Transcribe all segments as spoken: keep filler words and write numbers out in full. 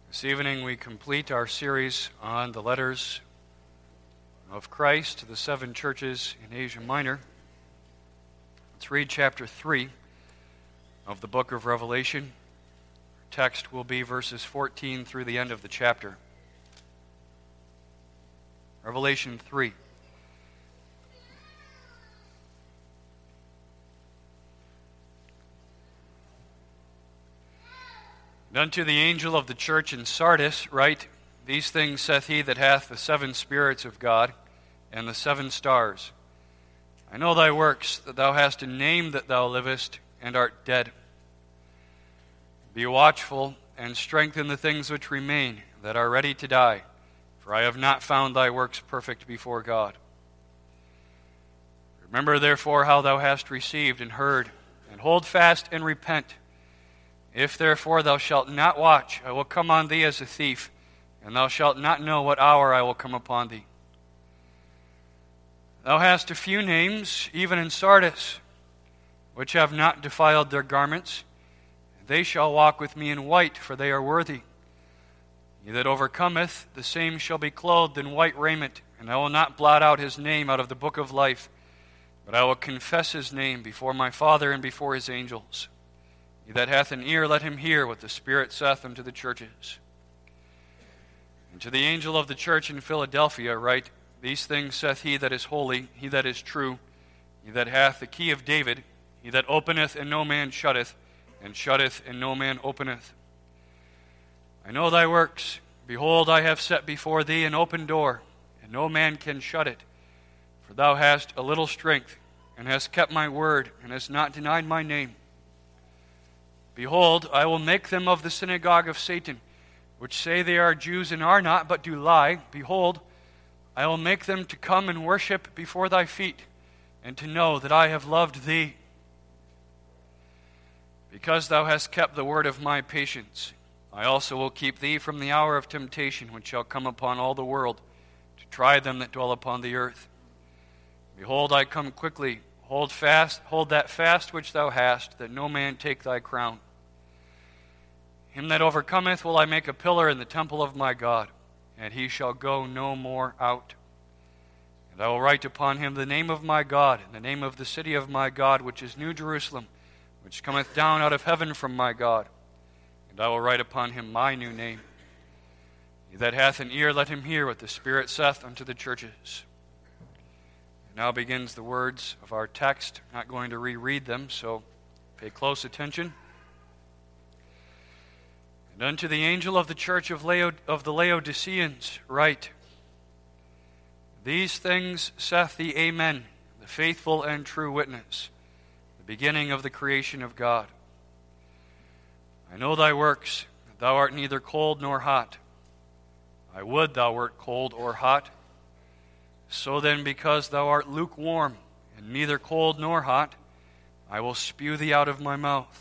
This evening we complete our series on the letters of Christ to the seven churches in Asia Minor. Let's read chapter three of the book of Revelation. Our text will be verses fourteen through the end of the chapter. Revelation three. And unto the angel of the church in Sardis write, These things saith he that hath the seven spirits of God and the seven stars. I know thy works, that thou hast a name that thou livest, and art dead. Be watchful, and strengthen the things which remain, that are ready to die, for I have not found thy works perfect before God. Remember therefore how thou hast received and heard, and hold fast and repent. If therefore thou shalt not watch, I will come on thee as a thief, and thou shalt not know what hour I will come upon thee. Thou hast a few names, even in Sardis, which have not defiled their garments. They shall walk with me in white, for they are worthy. He that overcometh, the same shall be clothed in white raiment, and I will not blot out his name out of the book of life, but I will confess his name before my Father and before his angels. He that hath an ear, let him hear what the Spirit saith unto the churches. And to the angel of the church in Philadelphia write, These things saith he that is holy, he that is true, he that hath the key of David, he that openeth and no man shutteth, and shutteth and no man openeth. I know thy works. Behold, I have set before thee an open door, and no man can shut it. For thou hast a little strength, and hast kept my word, and hast not denied my name. Behold, I will make them of the synagogue of Satan, which say they are Jews and are not, but do lie. Behold, I will make them to come and worship before thy feet, and to know that I have loved thee. Because thou hast kept the word of my patience, I also will keep thee from the hour of temptation, which shall come upon all the world, to try them that dwell upon the earth. Behold, I come quickly. Hold fast, hold that fast which thou hast, that no man take thy crown. Him that overcometh will I make a pillar in the temple of my God, and he shall go no more out. And I will write upon him the name of my God, and the name of the city of my God, which is New Jerusalem, which cometh down out of heaven from my God. And I will write upon him my new name. He that hath an ear, let him hear what the Spirit saith unto the churches. And now begins the words of our text. I'm not going to reread them, so pay close attention. And unto the angel of the church of, Lao- of the Laodiceans write, These things saith the Amen, the faithful and true witness, the beginning of the creation of God. I know thy works, that thou art neither cold nor hot. I would thou wert cold or hot. So then, because thou art lukewarm, and neither cold nor hot, I will spew thee out of my mouth.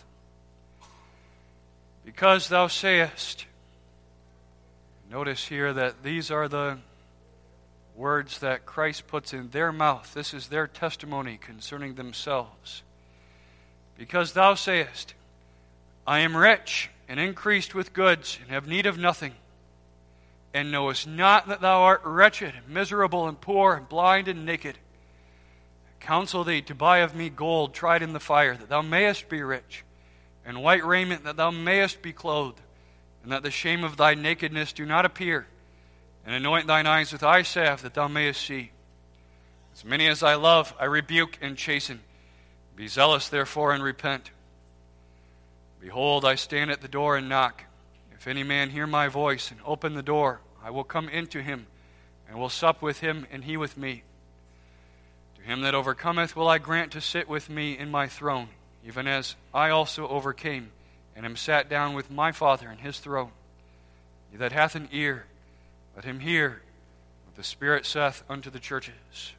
Because thou sayest, notice here that these are the words that Christ puts in their mouth. This is their testimony concerning themselves. Because thou sayest, I am rich and increased with goods, and have need of nothing, and knowest not that thou art wretched, and miserable, and poor, and blind, and naked. I counsel thee to buy of me gold tried in the fire, that thou mayest be rich, and white raiment, that thou mayest be clothed, and that the shame of thy nakedness do not appear, and anoint thine eyes with eye salve, that thou mayest see. As many as I love, I rebuke and chasten. Be zealous, therefore, and repent. Behold, I stand at the door and knock. If any man hear my voice and open the door, I will come into him, and will sup with him, and he with me. To him that overcometh will I grant to sit with me in my throne, even as I also overcame, and am sat down with my Father in his throne. He that hath an ear, let him hear what the Spirit saith unto the churches.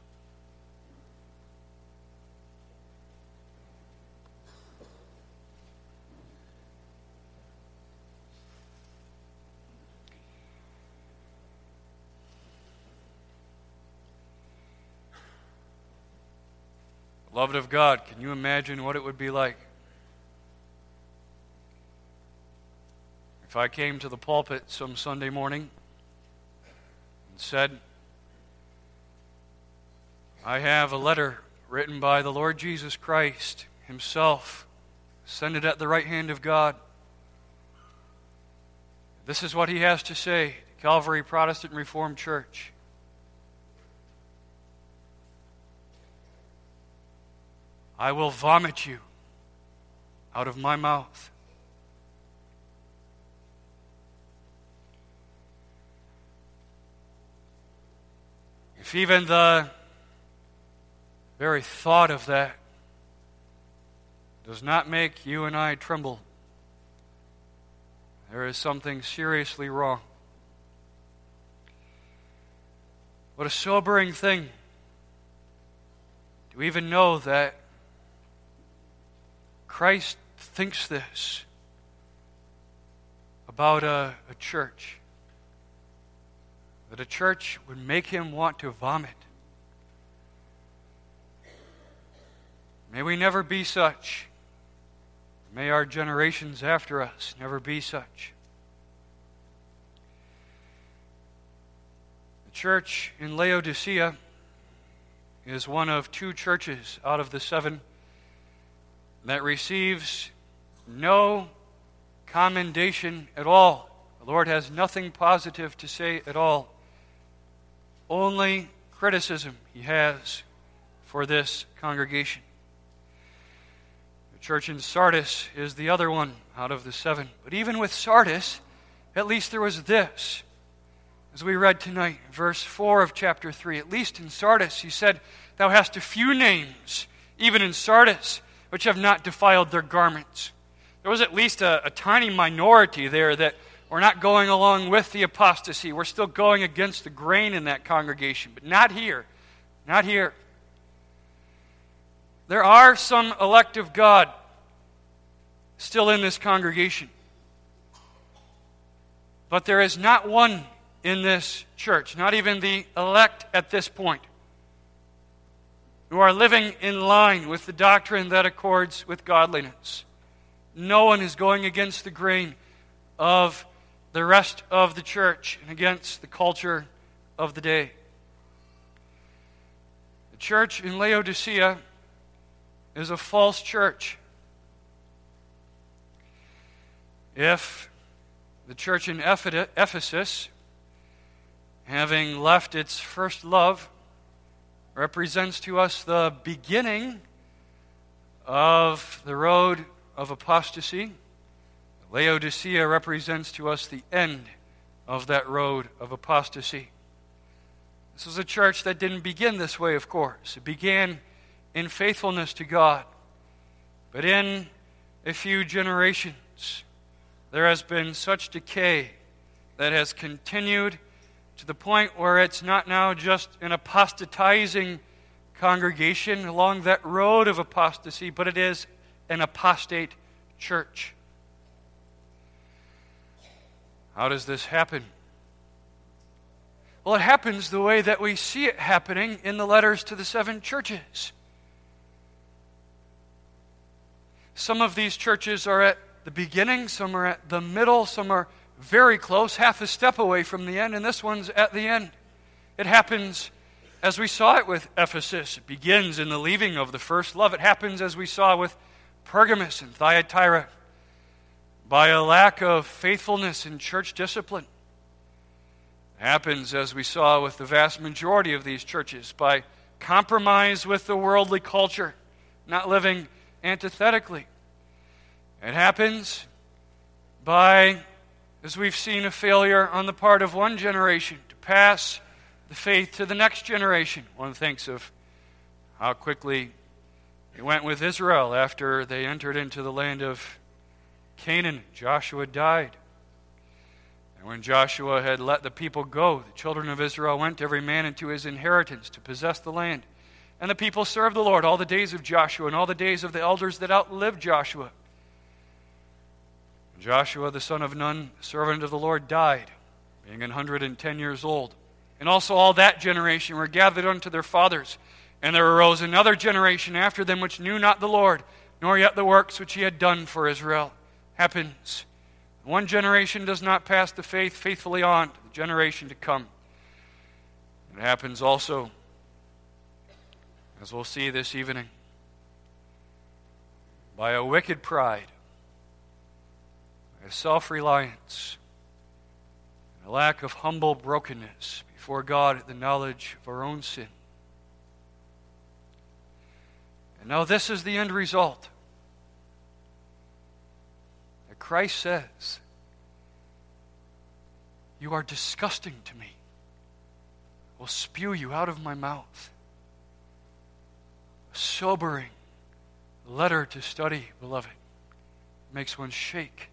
Beloved of God, can you imagine what it would be like If I came to the pulpit some Sunday morning and said, I have a letter written by the Lord Jesus Christ himself, send it at the right hand of God. This is what he has to say to Calvary Protestant Reformed Church. I will vomit you out of my mouth. If even the very thought of that does not make you and I tremble, there is something seriously wrong. What a sobering thing to even know that Christ thinks this about a, a church, that a church would make him want to vomit. May we never be such. May our generations after us never be such. The church in Laodicea is one of two churches out of the seven that receives no commendation at all. The Lord has nothing positive to say at all. Only criticism he has for this congregation. The church in Sardis is the other one out of the seven. But even with Sardis, at least there was this. As we read tonight, verse four of chapter three, at least in Sardis, he said, Thou hast a few names, even in Sardis, which have not defiled their garments. There was at least a, a tiny minority there that were not going along with the apostasy. We're still going against the grain in that congregation, but not here. Not here. There are some elect of God still in this congregation. But there is not one in this church, not even the elect at this point, who are living in line with the doctrine that accords with godliness. No one is going against the grain of the rest of the church and against the culture of the day. The church in Laodicea is a false church. If the church in Ephesus, having left its first love, represents to us the beginning of the road of apostasy, Laodicea represents to us the end of that road of apostasy. This was a church that didn't begin this way, of course. It began in faithfulness to God. But in a few generations, there has been such decay that has continued to the point where it's not now just an apostatizing congregation along that road of apostasy, but it is an apostate church. How does this happen? Well, it happens the way that we see it happening in the letters to the seven churches. Some of these churches are at the beginning, some are at the middle, some are very close, half a step away from the end, and this one's at the end. It happens as we saw it with Ephesus. It begins in the leaving of the first love. It happens as we saw with Pergamos and Thyatira, by a lack of faithfulness in church discipline. It happens, as we saw with the vast majority of these churches, by compromise with the worldly culture, not living antithetically. It happens by, as we've seen, a failure on the part of one generation to pass the faith to the next generation. One thinks of how quickly it went with Israel after they entered into the land of Canaan. Joshua died. And when Joshua had let the people go, the children of Israel went every man into his inheritance to possess the land. And the people served the Lord all the days of Joshua and all the days of the elders that outlived Joshua. And Joshua, the son of Nun, servant of the Lord, died, being one hundred ten years old. And also all that generation were gathered unto their fathers. And there arose another generation after them which knew not the Lord, nor yet the works which he had done for Israel. Happens One generation does not pass the faith faithfully on to the generation to come. It happens also, as we'll see this evening, by a wicked pride, a self-reliance, and a lack of humble brokenness before God at the knowledge of our own sin. And now this is the end result. That Christ says, "You are disgusting to me. I will spew you out of my mouth." A sobering letter to study, beloved. It makes one shake.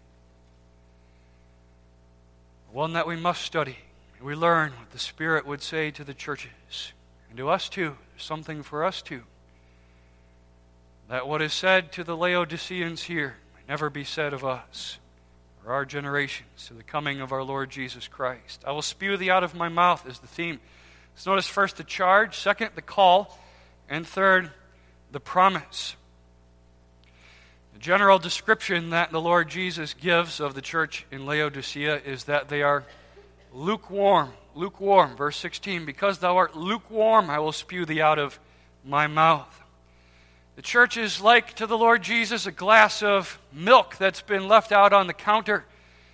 One that we must study. We learn what the Spirit would say to the churches. And to us too. There's something for us too. That what is said to the Laodiceans here may never be said of us or our generations to the coming of our Lord Jesus Christ. I will spew thee out of my mouth is the theme. Let's notice first the charge, second the call, and third the promise. The general description that the Lord Jesus gives of the church in Laodicea is that they are lukewarm. Lukewarm, verse sixteen, "Because thou art lukewarm, I will spew thee out of my mouth." The church is like to the Lord Jesus a glass of milk that's been left out on the counter.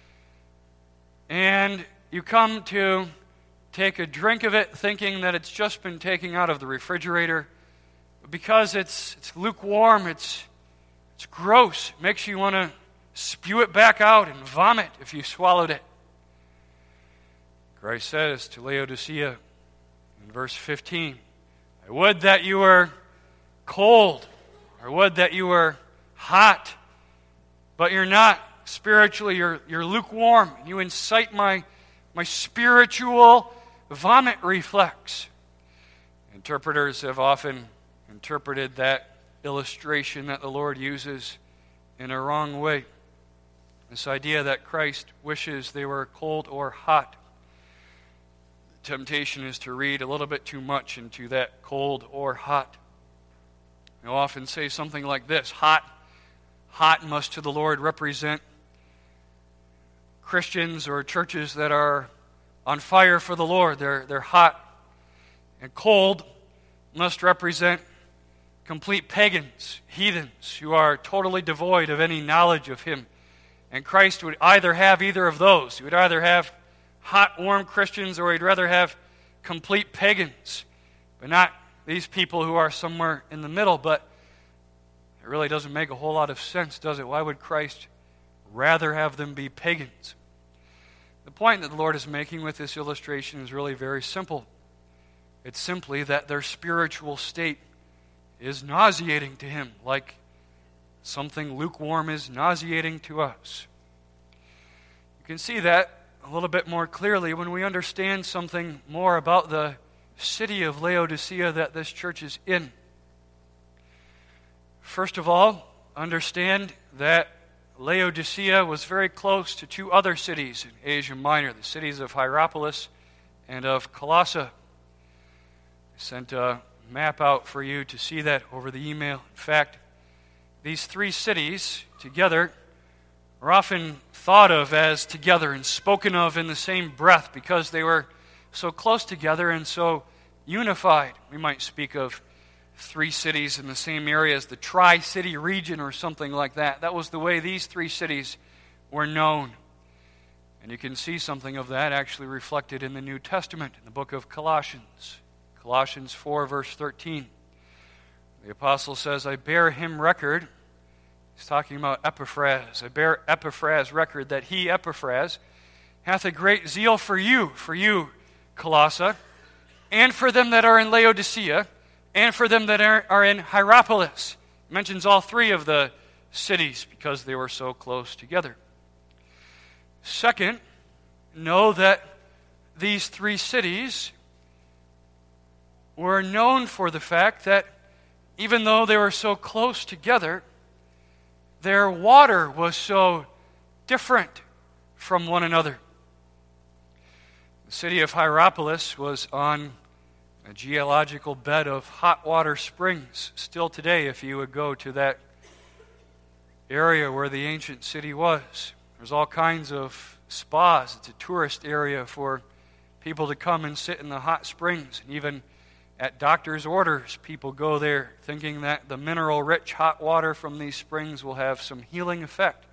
And you come to take a drink of it thinking that it's just been taken out of the refrigerator. But because it's, it's lukewarm, it's, it's gross. It makes you want to spew it back out and vomit if you swallowed it. Christ says to Laodicea in verse fifteen, "I would that you were cold, or would that you were hot, but you're not. Spiritually, you're, you're lukewarm. You incite my, my spiritual vomit reflex." Interpreters have often interpreted that illustration that the Lord uses in a wrong way. This idea that Christ wishes they were cold or hot. The temptation is to read a little bit too much into that cold or hot. They'll often say something like this: hot, hot must to the Lord represent Christians or churches that are on fire for the Lord. They're, they're hot. And cold must represent complete pagans, heathens, who are totally devoid of any knowledge of Him. And Christ would either have either of those. He would either have hot, warm Christians, or He'd rather have complete pagans, but not these people who are somewhere in the middle. But it really doesn't make a whole lot of sense, does it? Why would Christ rather have them be pagans? The point that the Lord is making with this illustration is really very simple. It's simply that their spiritual state is nauseating to Him, like something lukewarm is nauseating to us. You can see that a little bit more clearly when we understand something more about the city of Laodicea that this church is in. First of all, understand that Laodicea was very close to two other cities in Asia Minor, the cities of Hierapolis and of Colossae. I sent a map out for you to see that over the email. In fact, these three cities together are often thought of as together and spoken of in the same breath because they were so close together and so unified. We might speak of three cities in the same area as the Tri-City region or something like that. That was the way these three cities were known. And you can see something of that actually reflected in the New Testament, in the book of Colossians. Colossians four, verse thirteen. The apostle says, "I bear him record." He's talking about Epaphras. "I bear Epaphras record that he, Epaphras, hath a great zeal for you, for you, Colossae, and for them that are in Laodicea, and for them that are, are in Hierapolis." He mentions all three of the cities because they were so close together. Second, know that these three cities were known for the fact that even though they were so close together, their water was so different from one another. The city of Hierapolis was on a geological bed of hot water springs. Still today, if you would go to that area where the ancient city was, There's all kinds of spas. It's a tourist area for people to come and sit in the hot springs. And even at doctor's orders, people go there thinking that the mineral-rich hot water from these springs will have some healing effect.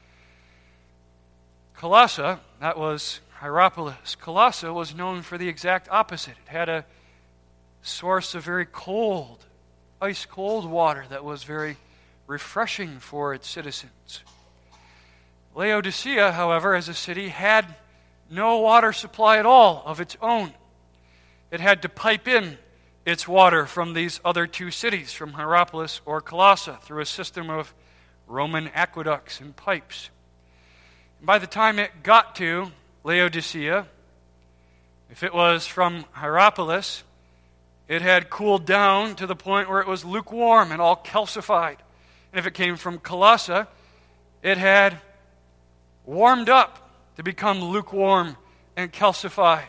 Colossae, that was Hierapolis. Colossae was known for the exact opposite. It had a source of very cold, ice-cold water that was very refreshing for its citizens. Laodicea, however, as a city, had no water supply at all of its own. It had to pipe in its water from these other two cities, from Hierapolis or Colossae, through a system of Roman aqueducts and pipes. And by the time it got to Laodicea, if it was from Hierapolis, it had cooled down to the point where it was lukewarm and all calcified. And if it came from Colossae, it had warmed up to become lukewarm and calcified.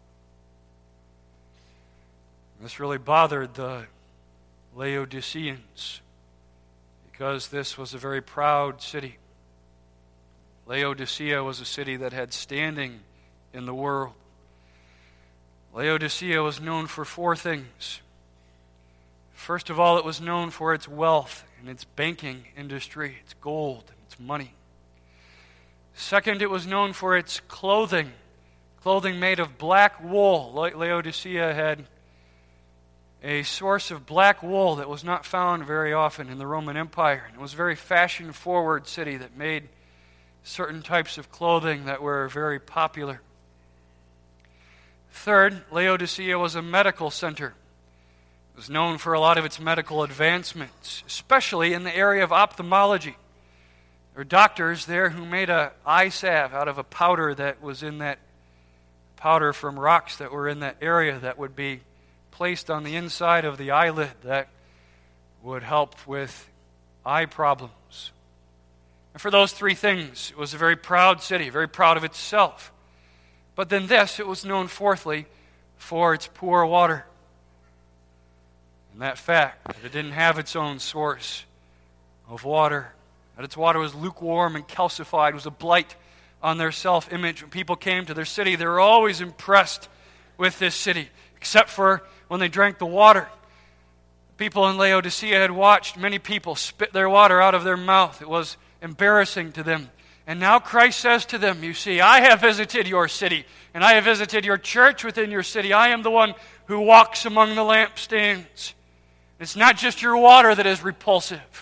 This really bothered the Laodiceans because this was a very proud city. Laodicea was a city that had standing in the world. Laodicea was known for four things. First of all, it was known for its wealth and its banking industry, its gold and its money. Second, it was known for its clothing, clothing made of black wool. Laodicea had a source of black wool that was not found very often in the Roman Empire. It was a very fashion-forward city that made certain types of clothing that were very popular. Third, Laodicea was a medical center. It was known for a lot of its medical advancements, especially in the area of ophthalmology. There were doctors there who made an eye salve out of a powder that was in that powder from rocks that were in that area that would be placed on the inside of the eyelid that would help with eye problems. And for those three things, it was a very proud city, very proud of itself. But then this, it was known fourthly for its poor water. And that fact that it didn't have its own source of water, that its water was lukewarm and calcified, was a blight on their self-image. When people came to their city, they were always impressed with this city, except for when they drank the water. People in Laodicea had watched many people spit their water out of their mouth. It was embarrassing to them. And now Christ says to them, you see, I have visited your city, and I have visited your church within your city. I am the one who walks among the lampstands. It's not just your water that is repulsive.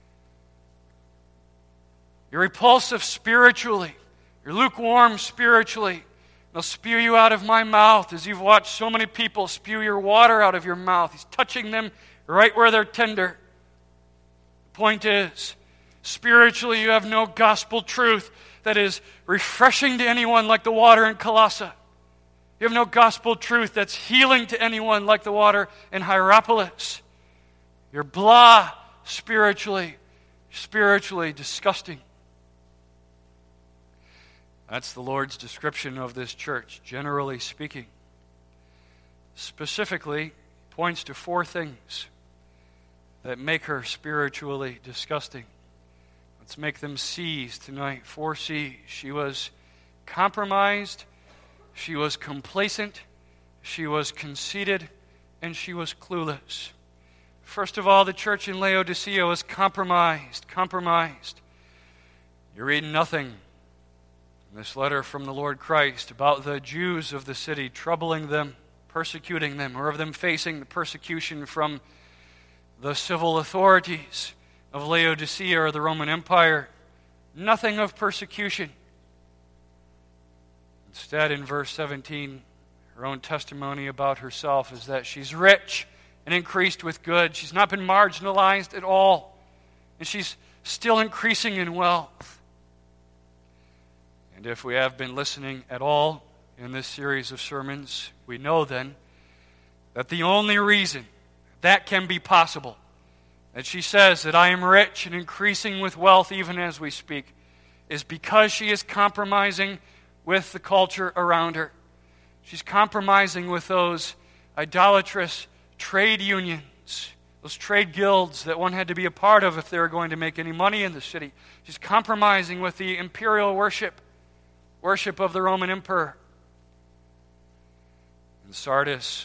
You're repulsive spiritually. You're lukewarm spiritually. They'll spew you out of my mouth, as you've watched so many people spew your water out of your mouth. He's touching them right where they're tender. The point is, spiritually, you have no gospel truth that is refreshing to anyone like the water in Colossae. You have no gospel truth that's healing to anyone like the water in Hierapolis. You're blah spiritually, spiritually disgusting. That's the Lord's description of this church, generally speaking. Specifically, points to four things that make her spiritually disgusting. Let's make them C's tonight. Four C's. She was compromised, she was complacent, she was conceited, and she was clueless. First of all, the church in Laodicea was compromised. Compromised. You read nothing in this letter from the Lord Christ about the Jews of the city troubling them, persecuting them, or of them facing the persecution from the civil authorities of Laodicea or the Roman Empire. Nothing of persecution. Instead, in verse seventeen, her own testimony about herself is that she's rich and increased with good. She's not been marginalized at all. And she's still increasing in wealth. And if we have been listening at all in this series of sermons, we know then that the only reason that can be possible, that she says that I am rich and increasing with wealth even as we speak, is because she is compromising with the culture around her. She's compromising with those idolatrous trade unions those trade guilds that one had to be a part of if they were going to make any money in the city. She's compromising with the imperial worship, worship of the Roman emperor. In Sardis,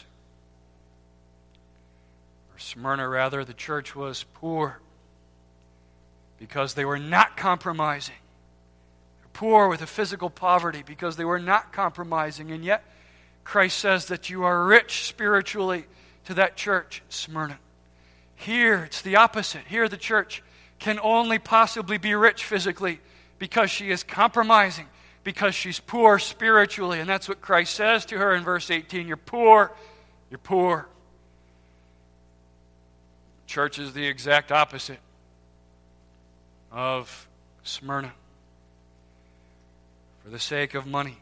or Smyrna rather, the church was poor because they were not compromising. They're poor with a physical poverty because they were not compromising. And yet, Christ says that you are rich spiritually to that church, Smyrna. Here, it's the opposite. Here, the church can only possibly be rich physically because she is compromising, because she's poor spiritually. And that's what Christ says to her in verse eighteen. You're poor. You're poor. Church is the exact opposite of Smyrna. For the sake of money,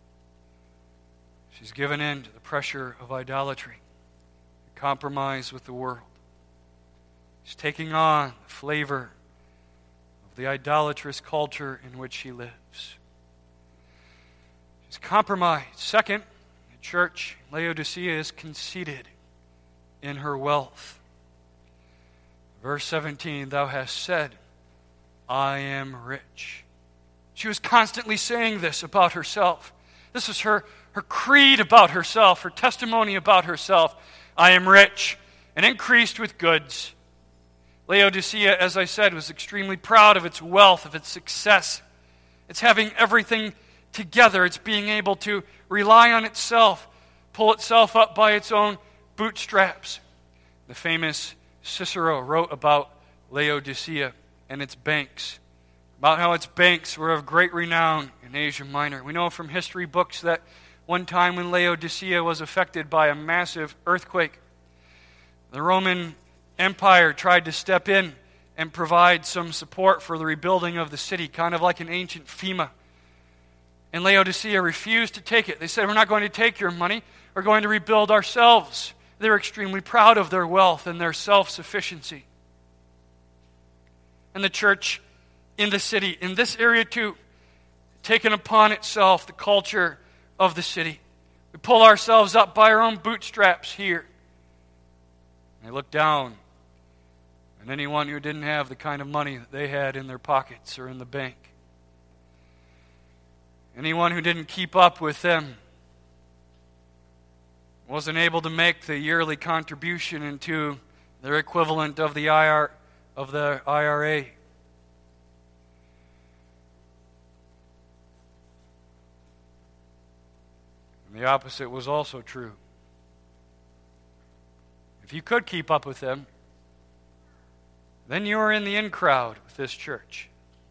she's given in to the pressure of idolatry, compromise with the world. She's taking on the flavor of the idolatrous culture in which she lives. She's compromised. Second, the church, Laodicea, is conceited in her wealth. Verse seventeen, thou hast said, I am rich. She was constantly saying this about herself. This is her, her creed about herself, her testimony about herself. I am rich and increased with goods. Laodicea, as I said, was extremely proud of its wealth, of its success. It's having everything together. It's being able to rely on itself, pull itself up by its own bootstraps. The famous Cicero wrote about Laodicea and its banks, about how its banks were of great renown in Asia Minor. We know from history books that one time when Laodicea was affected by a massive earthquake, the Roman Empire tried to step in and provide some support for the rebuilding of the city, kind of like an ancient FEMA. And Laodicea refused to take it. They said, we're not going to take your money. We're going to rebuild ourselves. They were extremely proud of their wealth and their self-sufficiency. And the church in the city, in this area too, taken upon itself the culture of the city. We pull ourselves up by our own bootstraps here. They look down on anyone who didn't have the kind of money that they had in their pockets or in the bank. Anyone who didn't keep up with them, wasn't able to make the yearly contribution into their equivalent of the I R of the I R A. And the opposite was also true. If you could keep up with them, then you were in the in crowd with this church.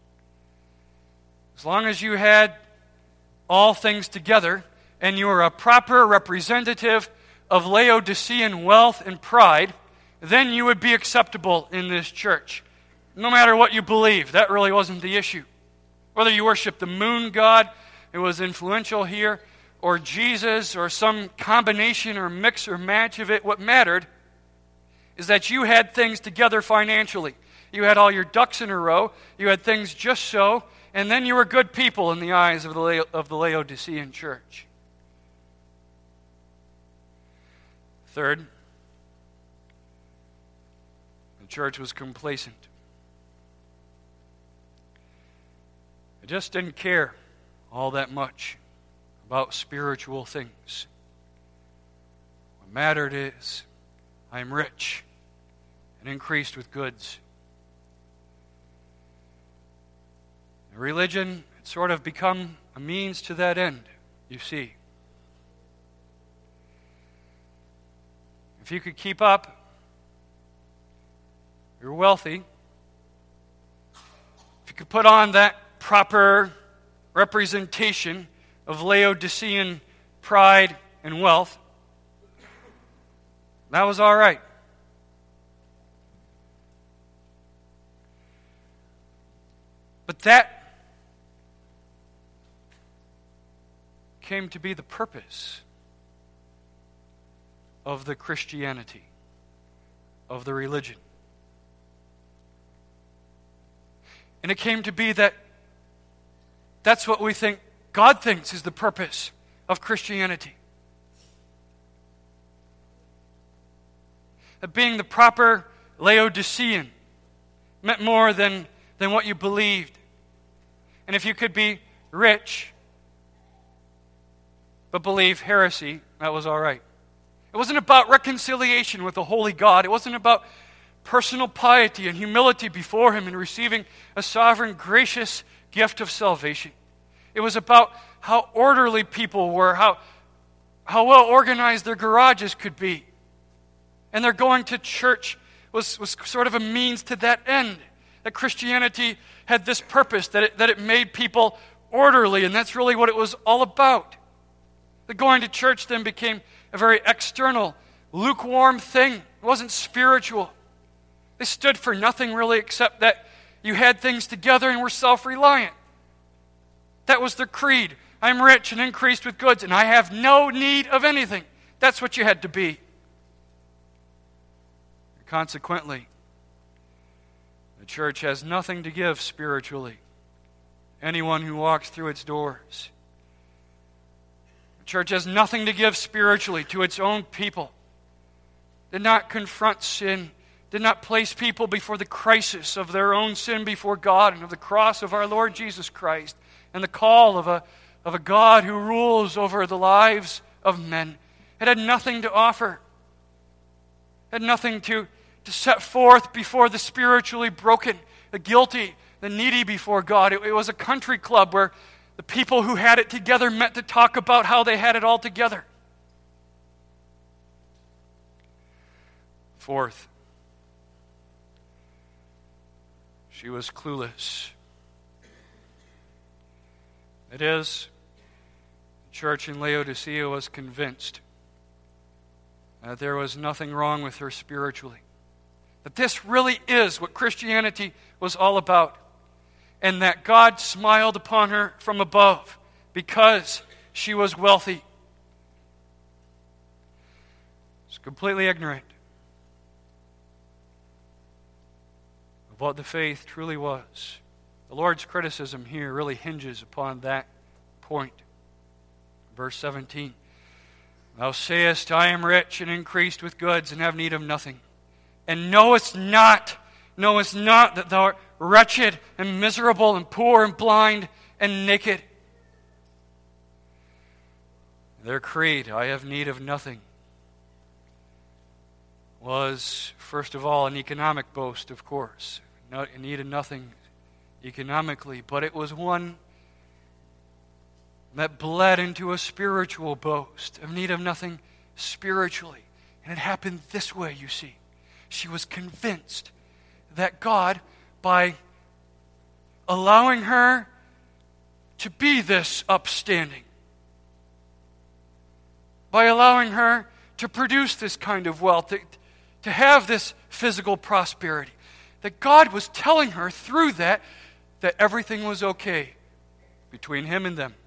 As long as you had all things together and you were a proper representative of Laodicean wealth and pride, then you would be acceptable in this church. No matter what you believe, that really wasn't the issue. Whether you worship the moon god, it was influential here, or Jesus, or some combination or mix or match of it, what mattered is that you had things together financially. You had all your ducks in a row, you had things just so, and then you were good people in the eyes of the, La- of the Laodicean church. Third, the church was complacent. It just didn't care all that much about spiritual things. What mattered is, I am rich and increased with goods. Religion had sort of become a means to that end, you see. If you could keep up, you're wealthy. If you could put on that proper representation of Laodicean pride and wealth, that was all right. But that came to be the purpose of the Christianity, of the religion. And it came to be that that's what we think God thinks is the purpose of Christianity. that being the proper Laodicean meant more than, than what you believed. And if you could be rich but believe heresy, that was all right. It wasn't about reconciliation with the holy God. It wasn't about personal piety and humility before Him and receiving a sovereign, gracious gift of salvation. It was about how orderly people were, how, how well organized their garages could be. And their going to church was, was sort of a means to that end. That Christianity had this purpose, that it, that it made people orderly, and that's really what it was all about. That going to church then became a very external, lukewarm thing. It wasn't spiritual. They stood for nothing really except that you had things together and were self-reliant. That was their creed. I'm rich and increased with goods, and I have no need of anything. That's what you had to be. Consequently, the church has nothing to give spiritually. Anyone who walks through its doors. The church has nothing to give spiritually to its own people. Did not confront sin. Did not place people before the crisis of their own sin before God and of the cross of our Lord Jesus Christ and the call of a, of a God who rules over the lives of men. It had nothing to offer. It had nothing to, to set forth before the spiritually broken, the guilty, the needy before God. It, it was a country club where the people who had it together met to talk about how they had it all together. Fourth, she was clueless. It is, the church in Laodicea was convinced that there was nothing wrong with her spiritually. That this really is what Christianity was all about. And that God smiled upon her from above because she was wealthy. She's completely ignorant of what the faith truly was. The Lord's criticism here really hinges upon that point. Verse seventeen. Thou sayest, I am rich and increased with goods and have need of nothing. And knowest not, knowest not that thou art wretched and miserable and poor and blind and naked. Their creed, I have need of nothing, was, first of all, an economic boast, of course. Not in need of nothing economically, but it was one that bled into a spiritual boast of need of nothing spiritually. And it happened this way, you see. She was convinced that God, by allowing her to be this upstanding, by allowing her to produce this kind of wealth, to, to have this physical prosperity, that God was telling her through that that everything was okay between Him and them.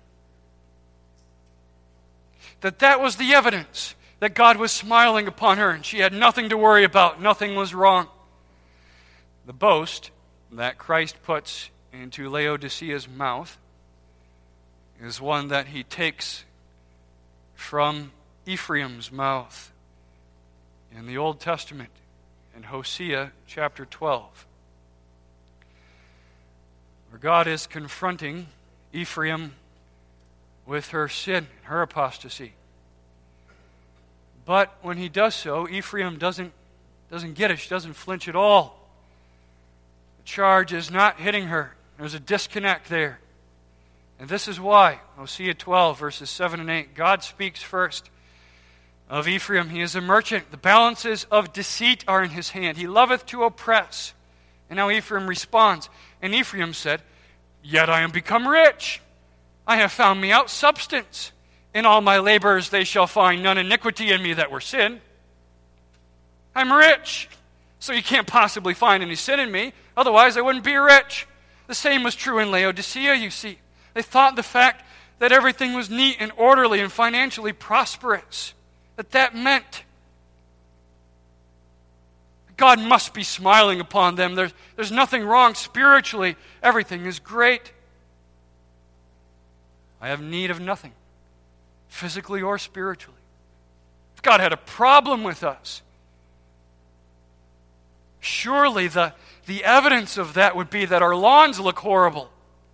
That that was the evidence that God was smiling upon her and she had nothing to worry about, nothing was wrong. The boast that Christ puts into Laodicea's mouth is one that He takes from Ephraim's mouth in the Old Testament in Hosea chapter twelve, where God is confronting Ephraim with her sin, her apostasy. But when He does so, Ephraim doesn't, doesn't get it. She doesn't flinch at all. The charge is not hitting her. There's a disconnect there. And this is why, Hosea twelve, verses seven and eight, God speaks first of Ephraim. He is a merchant. The balances of deceit are in his hand. He loveth to oppress. And now Ephraim responds. And Ephraim said, Yet I am become rich. I have found me out substance. In all my labors they shall find none iniquity in me that were sin. I'm rich, so you can't possibly find any sin in me. Otherwise I wouldn't be rich. The same was true in Laodicea, you see. They thought the fact that everything was neat and orderly and financially prosperous, that that meant God must be smiling upon them. There's, there's nothing wrong spiritually. Everything is great. I have need of nothing, physically or spiritually. If God had a problem with us, Surely the, the evidence of that would be that our lawns look horrible,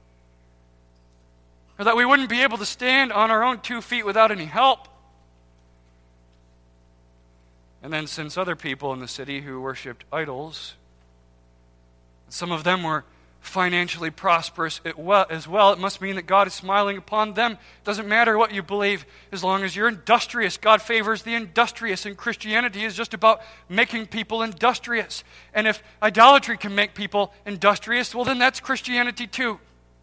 or that we wouldn't be able to stand on our own two feet without any help. And then since other people in the city who worshipped idols, some of them were financially prosperous as well, it must mean that God is smiling upon them. It doesn't matter what you believe, as long as you're industrious. God favors the industrious, and Christianity is just about making people industrious. And if idolatry can make people industrious, well, then that's Christianity too.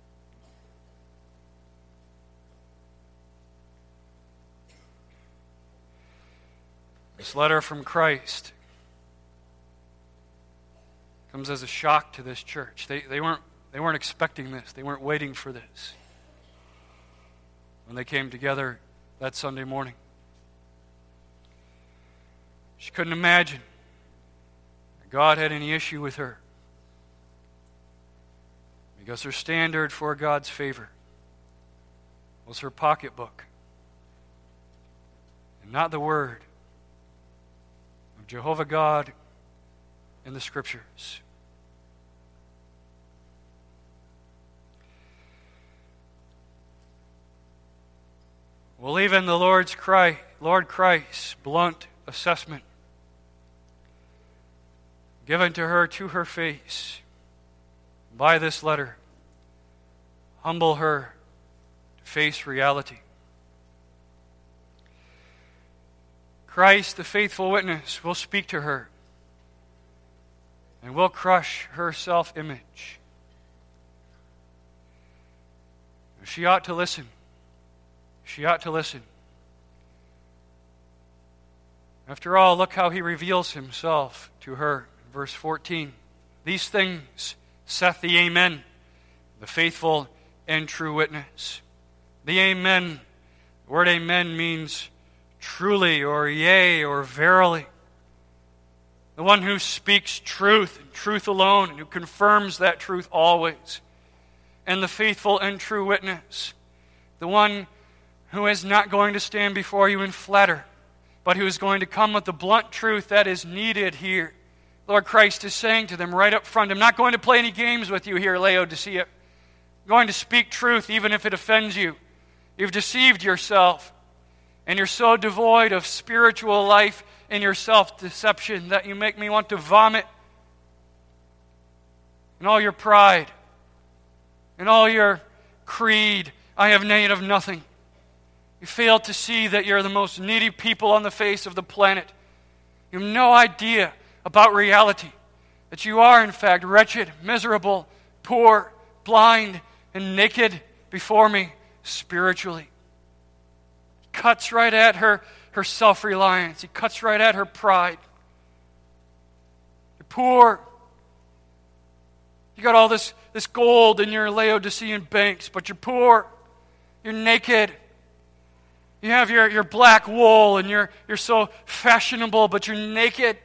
This letter from Christ comes as a shock to this church. They, they, weren't, they weren't expecting this. They weren't waiting for this. When they came together that Sunday morning, she couldn't imagine that God had any issue with her, because her standard for God's favor was her pocketbook, and not the Word of Jehovah God in the Scriptures. Well, even the Lord's Christ, Lord Christ's blunt assessment given to her to her face by this letter humble her to face reality. Christ, the faithful witness, will speak to her and will crush her self-image. She ought to listen. She ought to listen. After all, look how he reveals himself to her. Verse fourteen. These things saith the Amen, the faithful and true witness. The Amen, the word Amen means truly or yea or verily. The one who speaks truth and truth alone, and who confirms that truth always. And the faithful and true witness, the one who is not going to stand before you and flatter, but who is going to come with the blunt truth that is needed here. Lord Christ is saying to them right up front, I'm not going to play any games with you here, Laodicea. I'm going to speak truth even if it offends you. You've deceived yourself, and you're so devoid of spiritual life in your self-deception that you make me want to vomit. In all your pride, in all your creed, I have need of nothing. You fail to see that you're the most needy people on the face of the planet. You have no idea about reality, that you are in fact wretched, miserable, poor, blind, and naked before me spiritually. He cuts right at her, her self-reliance. He cuts right at her pride. You're poor. You got all this, this gold in your Laodicean banks, but you're poor. You're naked. You have your, your black wool, and you're, you're so fashionable, but you're naked.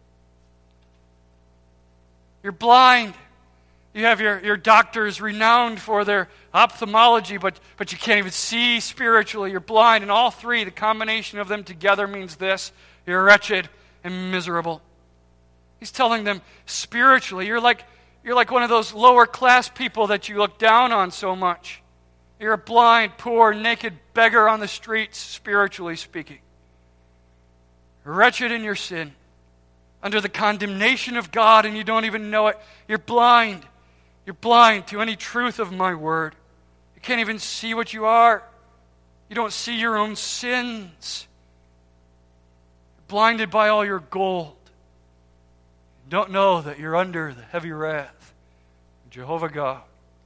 You're blind. You have your, your doctors renowned for their ophthalmology, but, but you can't even see spiritually. You're blind. And all three, the combination of them together means this: you're wretched and miserable. He's telling them spiritually, you're like, you're like one of those lower class people that you look down on so much. You're a blind, poor, naked beggar on the streets, spiritually speaking. Wretched in your sin, under the condemnation of God, and you don't even know it. You're blind. You're blind to any truth of my word. You can't even see what you are. You don't see your own sins. You're blinded by all your gold. You don't know that you're under the heavy wrath of Jehovah God.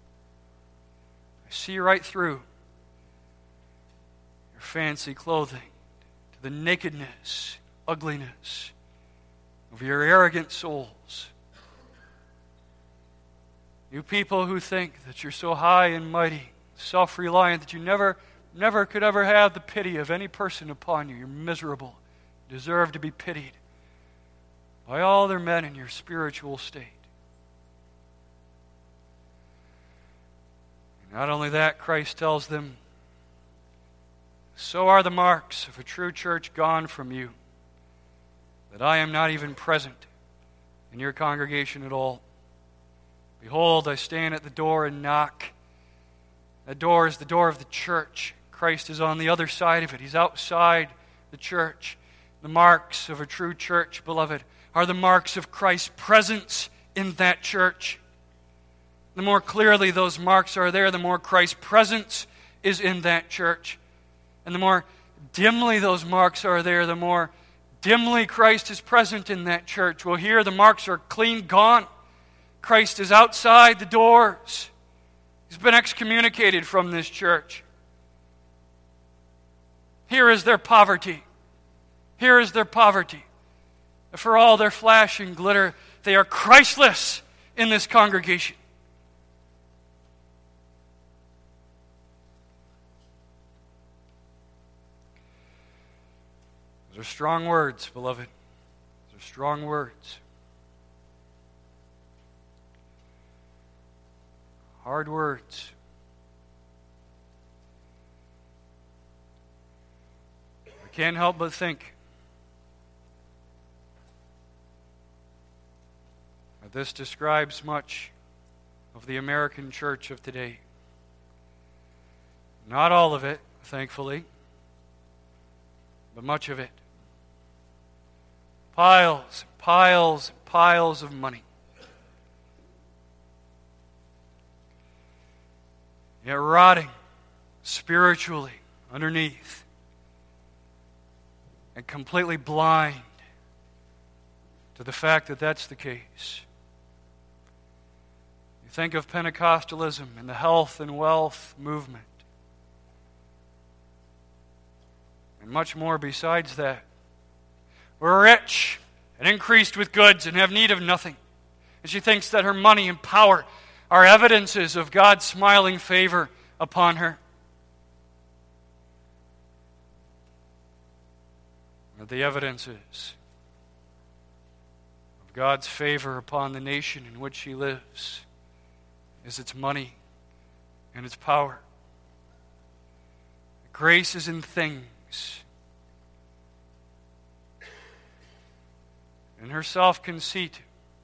I see right through your fancy clothing to the nakedness, ugliness of your arrogant souls. You people who think that you're so high and mighty, self-reliant, that you never, never could ever have the pity of any person upon you. You're miserable. You deserve to be pitied by all other men in your spiritual state. And not only that, Christ tells them, so are the marks of a true church gone from you, that I am not even present in your congregation at all. Behold, I stand at the door and knock. That door is the door of the church. Christ is on the other side of it. He's outside the church. The marks of a true church, beloved, are the marks of Christ's presence in that church. The more clearly those marks are there, the more Christ's presence is in that church. And the more dimly those marks are there, the more dimly Christ is present in that church. Well, here the marks are clean gone. Christ is outside the doors. He's been excommunicated from this church. Here is their poverty. Here is their poverty. For all their flash and glitter, they are Christless in this congregation. Those are strong words, beloved. Those are strong words. Hard words. I can't help but think that this describes much of the American church of today. Not all of it, thankfully, but much of it. Piles, piles, piles of money. Yet rotting spiritually underneath and completely blind to the fact that that's the case. You think of Pentecostalism and the health and wealth movement and much more besides that. We're rich and increased with goods and have need of nothing. And she thinks that her money and power are evidences of God's smiling favor upon her. But the evidences of God's favor upon the nation in which she lives is its money and its power. Grace is in things. In her self-conceit,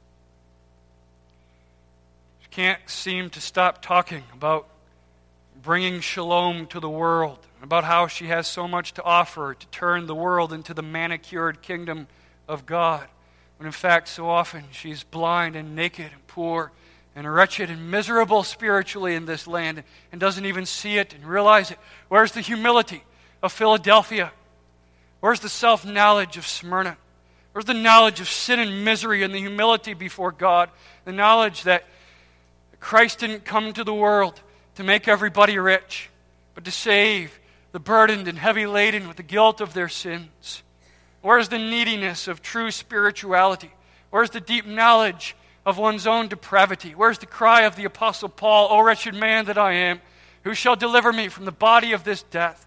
she can't seem to stop talking about bringing shalom to the world, about how she has so much to offer to turn the world into the manicured kingdom of God, when in fact so often she's blind and naked and poor and wretched and miserable spiritually in this land and doesn't even see it and realize it. Where's the humility of Philadelphia? Where's the self-knowledge of Smyrna? Where's the knowledge of sin and misery and the humility before God? The knowledge that Christ didn't come to the world to make everybody rich, but to save the burdened and heavy laden with the guilt of their sins. Where's the neediness of true spirituality? Where's the deep knowledge of one's own depravity? Where's the cry of the Apostle Paul, "O wretched man that I am, who shall deliver me from the body of this death?"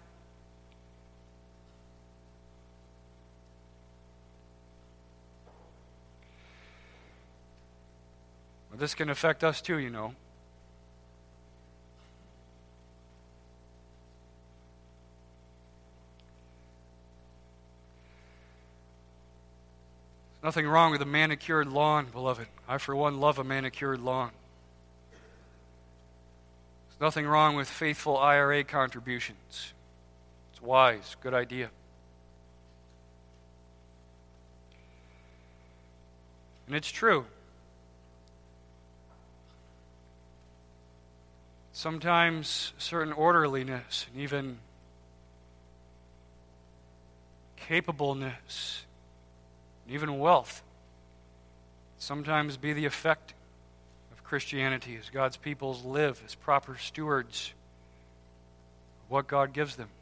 Well, this can affect us too, you know. Nothing wrong with a manicured lawn, beloved. I, for one, love a manicured lawn. There's nothing wrong with faithful I R A contributions. It's wise, good idea. And it's true. Sometimes certain orderliness and even capableness and even wealth sometimes be the effect of Christianity as God's peoples live as proper stewards of what God gives them.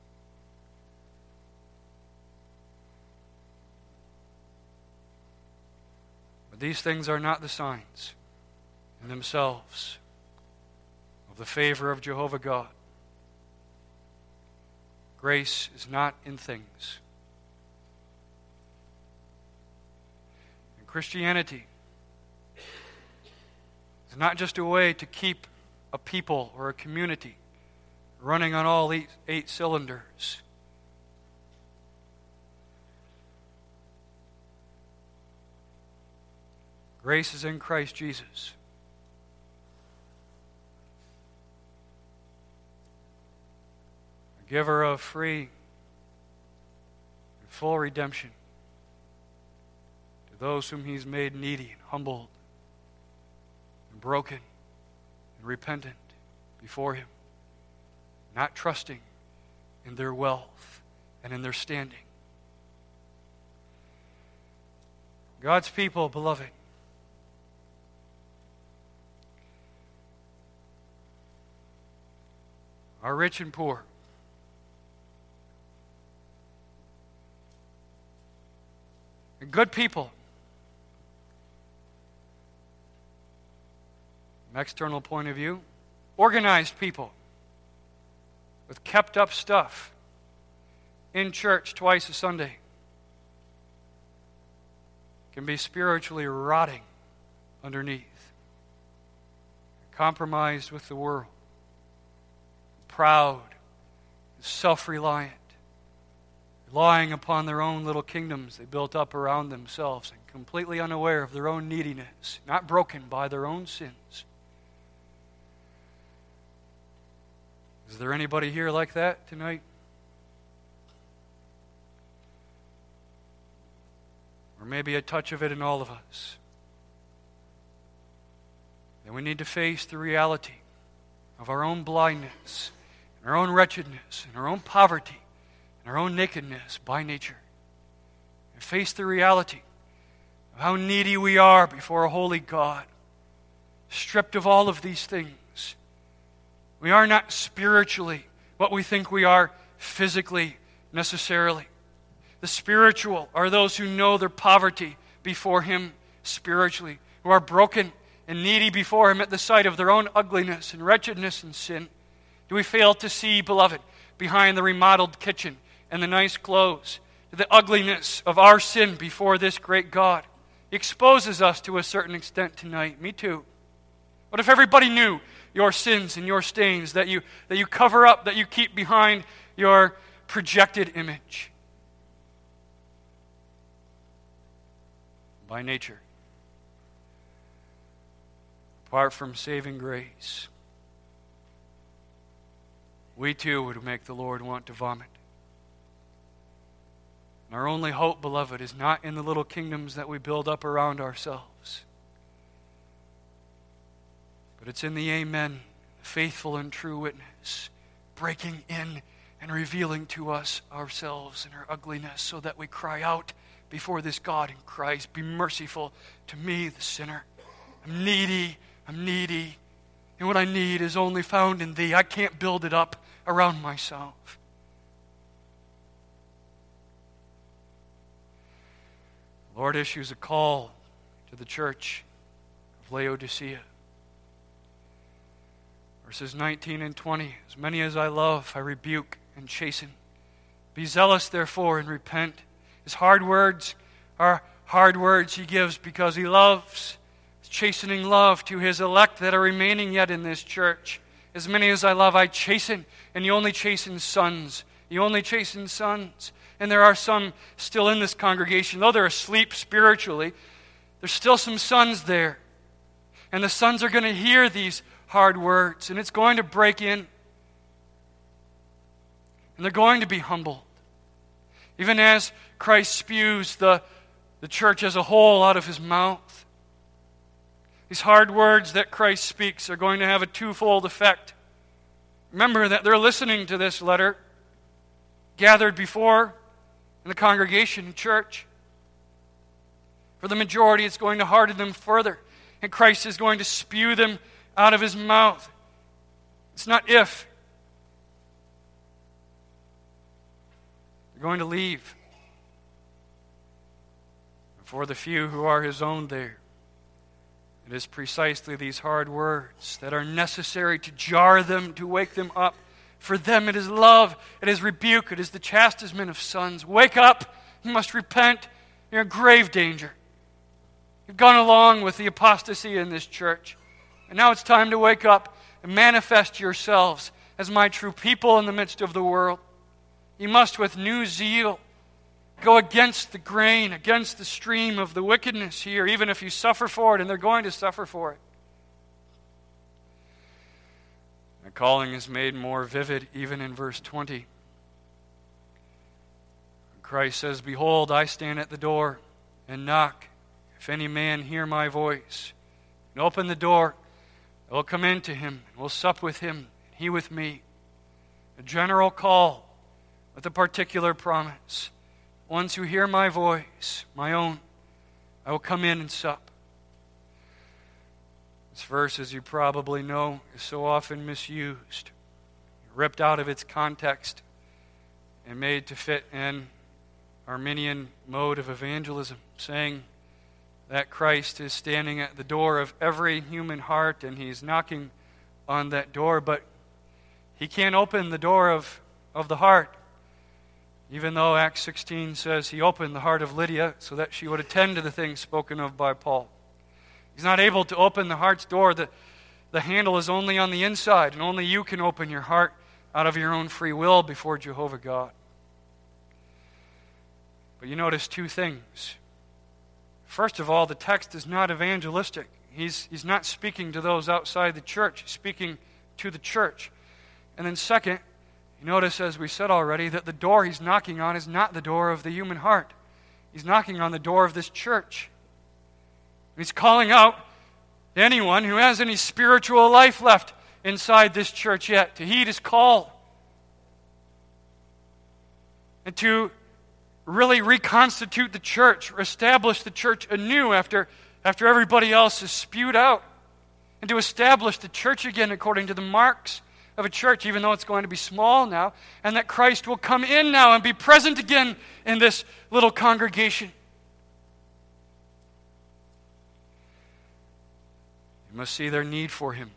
But these things are not the signs in themselves of the favor of Jehovah God. Grace is not in things. Christianity is not just a way to keep a people or a community running on all eight, eight cylinders. Grace is in Christ Jesus. A giver of free and full redemption to those whom He's made needy and humbled and broken and repentant before Him, not trusting in their wealth and in their standing. God's people, beloved, are rich and poor. And good people, from an external point of view, organized people with kept up stuff in church twice a Sunday can be spiritually rotting underneath, compromised with the world, proud, self-reliant, relying upon their own little kingdoms they built up around themselves and completely unaware of their own neediness, not broken by their own sins. Is there anybody here like that tonight? Or maybe a touch of it in all of us. Then we need to face the reality of our own blindness, and our own wretchedness, and our own poverty, and our own nakedness by nature. And face the reality of how needy we are before a holy God, stripped of all of these things. We are not spiritually what we think we are physically necessarily. The spiritual are those who know their poverty before Him spiritually, who are broken and needy before Him at the sight of their own ugliness and wretchedness and sin. Do we fail to see, beloved, behind the remodeled kitchen and the nice clothes, the ugliness of our sin before this great God? He exposes us to a certain extent tonight. Me too. What if everybody knew your sins and your stains that you, that you cover up, that you keep behind your projected image? By nature, apart from saving grace, we too would make the Lord want to vomit. And our only hope, beloved, is not in the little kingdoms that we build up around ourselves, but it's in the Amen, faithful and true witness, breaking in and revealing to us ourselves and our ugliness so that we cry out before this God in Christ, be merciful to me, the sinner. I'm needy, I'm needy, and what I need is only found in Thee. I can't build it up around myself. The Lord issues a call to the church of Laodicea. Verses nineteen and twenty, as many as I love, I rebuke and chasten. Be zealous, therefore, and repent. His hard words are hard words He gives because He loves. His chastening love to His elect that are remaining yet in this church. As many as I love, I chasten, and He only chastens sons. He only chastens sons. And there are some still in this congregation, though they're asleep spiritually, there's still some sons there. And the sons are going to hear these hard words, and it's going to break in. And they're going to be humbled. Even as Christ spews the, the church as a whole out of His mouth, these hard words that Christ speaks are going to have a twofold effect. Remember that they're listening to this letter, gathered before in the congregation in church. For the majority, it's going to harden them further, and Christ is going to spew them out of His mouth. It's not if. They're going to leave. For the few who are His own there, it is precisely these hard words that are necessary to jar them, to wake them up. For them it is love, it is rebuke, it is the chastisement of sons. Wake up, you must repent, you're in grave danger. You've gone along with the apostasy in this church, and now it's time to wake up and manifest yourselves as my true people in the midst of the world. You must with new zeal go against the grain, against the stream of the wickedness here, even if you suffer for it, and they're going to suffer for it. The calling is made more vivid even in verse twenty. Christ says, "Behold, I stand at the door and knock. If any man hear my voice and open the door, I will come into him and will sup with him, and he with me." A general call with a particular promise. Ones who hear my voice, my own, I will come in and sup. This verse, as you probably know, is so often misused, ripped out of its context, and made to fit an Arminian mode of evangelism, saying that Christ is standing at the door of every human heart and He's knocking on that door, but He can't open the door of, of the heart. Even though Acts sixteen says He opened the heart of Lydia so that she would attend to the things spoken of by Paul. He's not able to open the heart's door. The, the handle is only on the inside, and only you can open your heart out of your own free will before Jehovah God. But you notice two things. First of all, the text is not evangelistic. He's, he's not speaking to those outside the church. He's speaking to the church. And then second, you notice, as we said already, that the door He's knocking on is not the door of the human heart. He's knocking on the door of this church. He's calling out to anyone who has any spiritual life left inside this church yet to heed His call and to really reconstitute the church, or establish the church anew after, after everybody else is spewed out, and to establish the church again according to the marks of a church, even though it's going to be small now, and that Christ will come in now and be present again in this little congregation. You must see their need for Him,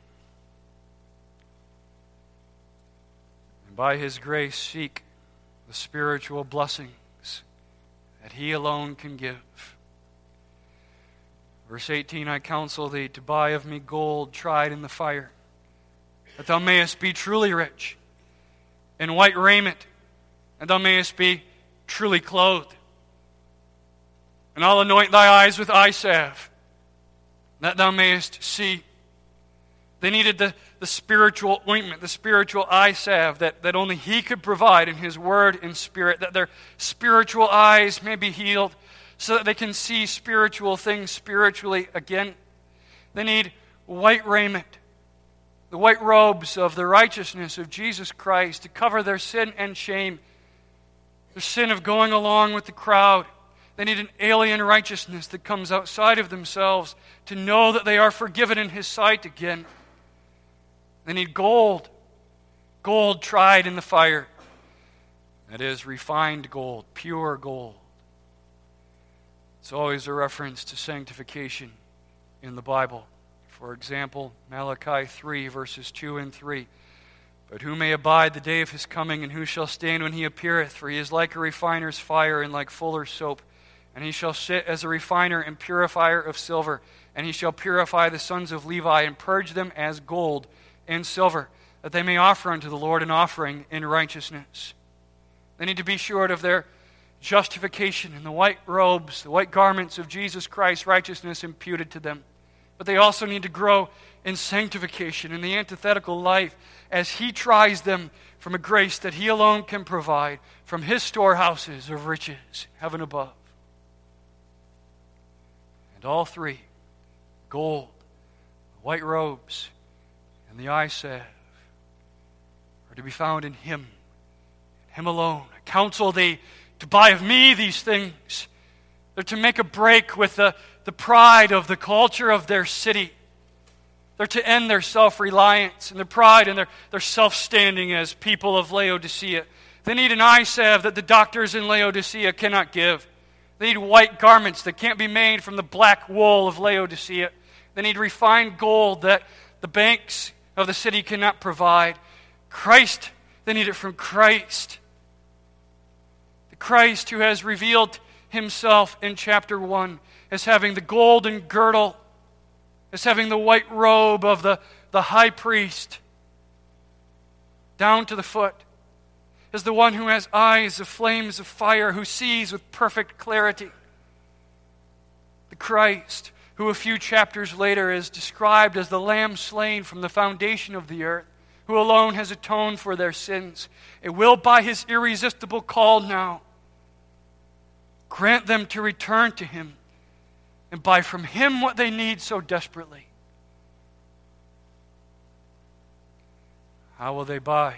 and by His grace seek the spiritual blessings that He alone can give. Verse eighteen, "I counsel thee to buy of me gold tried in the fire, that thou mayest be truly rich, and white raiment, and thou mayest be truly clothed. And I'll anoint thy eyes with eye salve, that thou mayest see." They needed the, the spiritual ointment, the spiritual eye salve that, that only He could provide in His Word and Spirit, that their spiritual eyes may be healed so that they can see spiritual things spiritually again. They need white raiment, the white robes of the righteousness of Jesus Christ to cover their sin and shame, their sin of going along with the crowd. They need an alien righteousness that comes outside of themselves to know that they are forgiven in His sight again. They need gold, gold tried in the fire. That is, refined gold, pure gold. It's always a reference to sanctification in the Bible. For example, Malachi three, verses two and three. "But who may abide the day of His coming, and who shall stand when He appeareth? For He is like a refiner's fire, and like fuller's soap. And He shall sit as a refiner and purifier of silver. And He shall purify the sons of Levi, and purge them as gold and silver, that they may offer unto the Lord an offering in righteousness." They need to be sure of their justification in the white robes, the white garments of Jesus Christ's righteousness imputed to them. But they also need to grow in sanctification, in the antithetical life, as He tries them from a grace that He alone can provide, from His storehouses of riches, heaven above. And all three, gold, white robes, and the eye salve, are to be found in Him, in Him alone. I counsel thee to buy of me these things. They're to make a break with the, the pride of the culture of their city. They're to end their self-reliance and their pride and their, their self-standing as people of Laodicea. They need an eye salve that the doctors in Laodicea cannot give. They need white garments that can't be made from the black wool of Laodicea. They need refined gold that the banks of the city cannot provide. Christ, they need it from Christ. The Christ who has revealed Himself in chapter one as having the golden girdle, as having the white robe of the, the high priest down to the foot, is the one who has eyes of flames of fire, who sees with perfect clarity. The Christ, who a few chapters later is described as the Lamb slain from the foundation of the earth, who alone has atoned for their sins, it will, by his irresistible call now, grant them to return to him and buy from him what they need so desperately. How will they buy?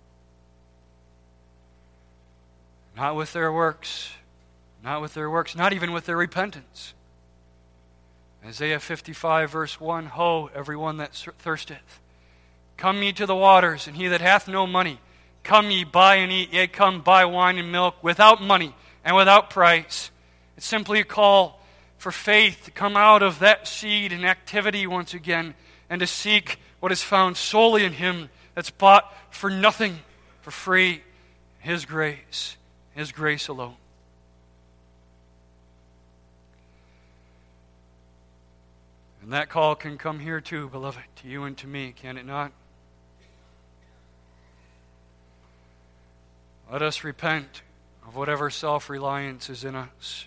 Not with their works, not with their works, not even with their repentance. Isaiah fifty-five, verse one, Ho, everyone that thirsteth, come ye to the waters, and he that hath no money, come ye, buy and eat, yea, come, buy wine and milk, without money and without price. It's simply a call for faith to come out of that seed and activity once again, and to seek what is found solely in him, that's bought for nothing, for free, his grace, his grace alone. And that call can come here too, beloved, to you and to me, can it not? Let us repent of whatever self-reliance is in us.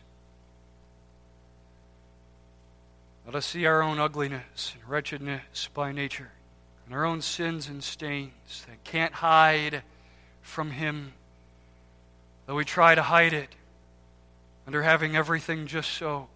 Let us see our own ugliness and wretchedness by nature, and our own sins and stains that can't hide from him, though we try to hide it under having everything just so.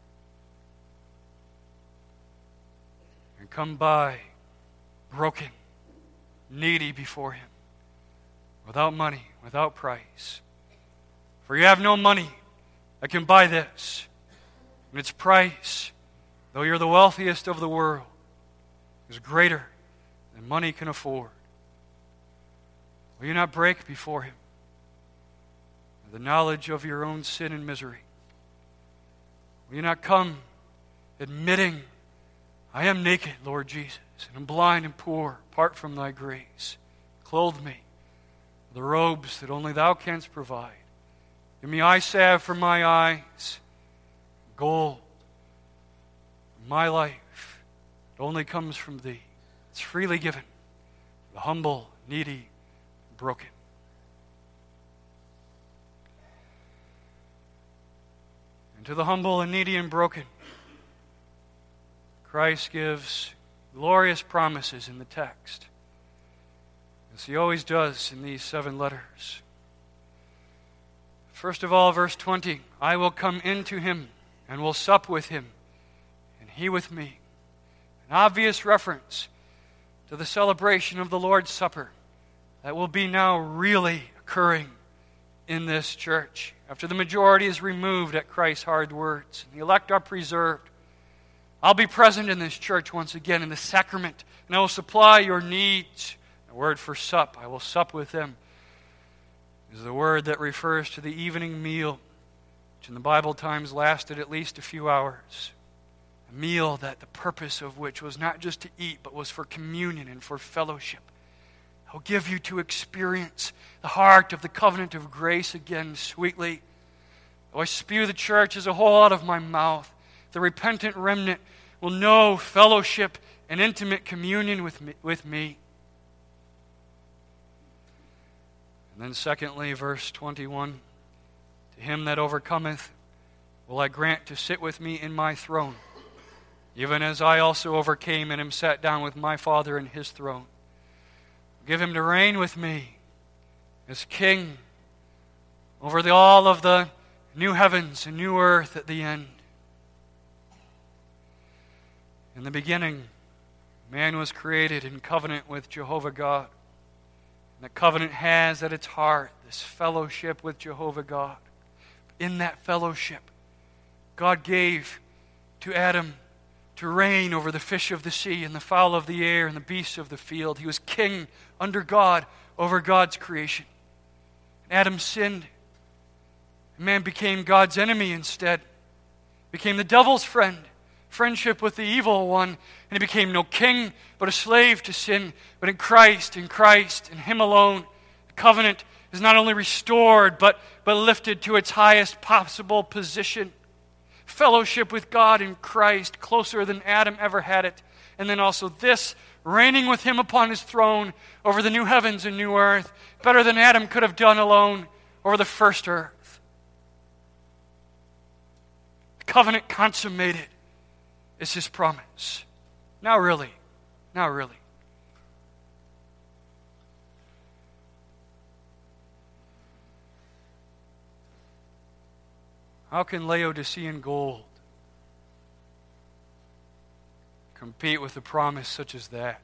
And come by broken, needy before him, without money, without price. For you have no money that can buy this, and its price, though you're the wealthiest of the world, is greater than money can afford. Will you not break before him the knowledge of your own sin and misery? Will you not come admitting, I am naked, Lord Jesus, and I'm blind and poor, apart from thy grace. Clothe me with the robes that only thou canst provide. Give me eye salve for my eyes, gold. My life, it only comes from thee. It's freely given, the humble, needy, broken. And to the humble and needy and broken, Christ gives glorious promises in the text, as he always does in these seven letters. First of all, verse twenty, I will come into him and will sup with him, and he with me. An obvious reference to the celebration of the Lord's Supper that will be now really occurring in this church after the majority is removed at Christ's hard words and the elect are preserved. I'll be present in this church once again in the sacrament, and I will supply your needs. The word for sup, I will sup with them, is the word that refers to the evening meal, which in the Bible times lasted at least a few hours. A meal that the purpose of which was not just to eat, but was for communion and for fellowship. I'll give you to experience the heart of the covenant of grace again sweetly. Though I spew the church as a whole out of my mouth, the repentant remnant will know fellowship and intimate communion with me. With me. And then secondly, verse twenty-one, to him that overcometh will I grant to sit with me in my throne, even as I also overcame and am sat down with my Father in his throne. Give him to reign with me as king over the, all of the new heavens and new earth at the end. In the beginning, man was created in covenant with Jehovah God. And the covenant has at its heart this fellowship with Jehovah God. In that fellowship, God gave to Adam to reign over the fish of the sea and the fowl of the air and the beasts of the field. He was king under God over God's creation. Adam sinned. Man became God's enemy instead. Became the devil's friend. Friendship with the evil one. And he became no king, but a slave to sin. But in Christ, in Christ, in him alone, the covenant is not only restored, but, but lifted to its highest possible position. Fellowship with God in Christ, closer than Adam ever had it. And then also this reigning with him upon his throne over the new heavens and new earth, better than Adam could have done alone over the first earth. Covenant consummated is his promise. Now really, now really. How can Laodicean gold compete with a promise such as that?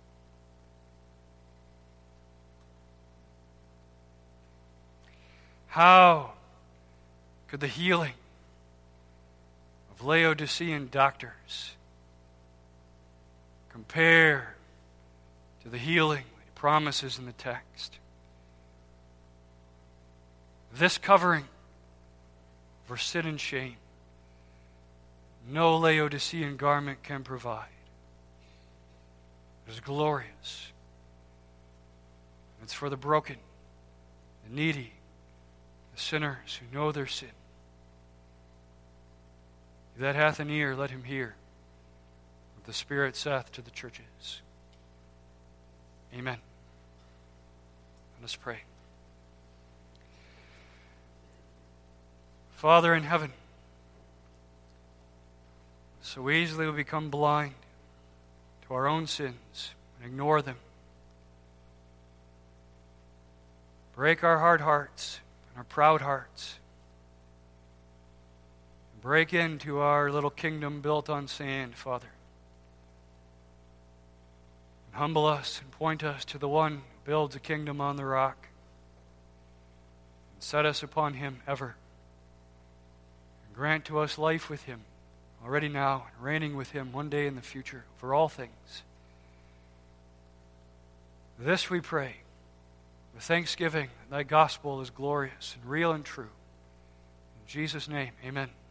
How could the healing of Laodicean doctors compare to the healing that he promises in the text? This covering for sin and shame, no Laodicean garment can provide. It is glorious. It's for the broken, the needy, the sinners who know their sin. He that hath an ear, let him hear what the Spirit saith to the churches. Amen. Let us pray. Father in heaven, so easily we become blind to our own sins and ignore them. Break our hard hearts and our proud hearts. Break into our little kingdom built on sand, Father. And humble us and point us to the one who builds a kingdom on the rock. And set us upon him ever. And grant to us life with him already now, and reigning with him one day in the future for all things. This we pray with thanksgiving that thy gospel is glorious and real and true. In Jesus' name, amen.